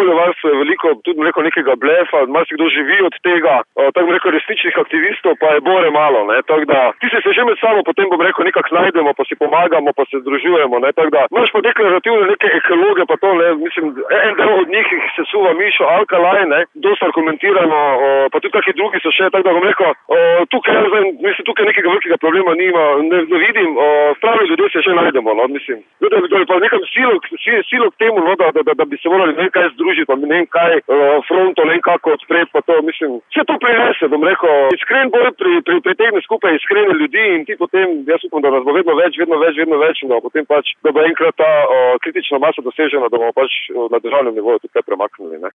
okolje varstva je veliko, tudi rekel, nekega blefa, marsikdo živi od tega, tako rekel, resničnih aktivistov pa je bore malo, ne, tako da tisti se že med sabo potem, rekel, nekako najdemo, pa si pomagamo, pa se združujemo, ne, tako da imaš pa deklarativne neke ekologe, pa to, ne, mislim, en del od njih se suva Mišo Alkalaj, ne, dosti argumentirano, pa tudi taki drugi so še, tako da bom rekel, tukaj nekega velikega problema nima, ne vidim, pravi ljudje se že najdemo, no, mislim, da je pa nekam silo k temu, no, da bi se morali ne kaj združiti, pa ne vem kaj, fronto, ne vem kako odpreti, pa to, mislim, vse to prinese, bom rekel, iskren bolj pritegne skupaj iskrene ljudi in ti potem, jaz upam, da nas bo vedno več, in da potem pač, da bo enkrat ta kritična masa dosežena, da bomo pač na državnem nivoju tudi kaj premaknili, ne.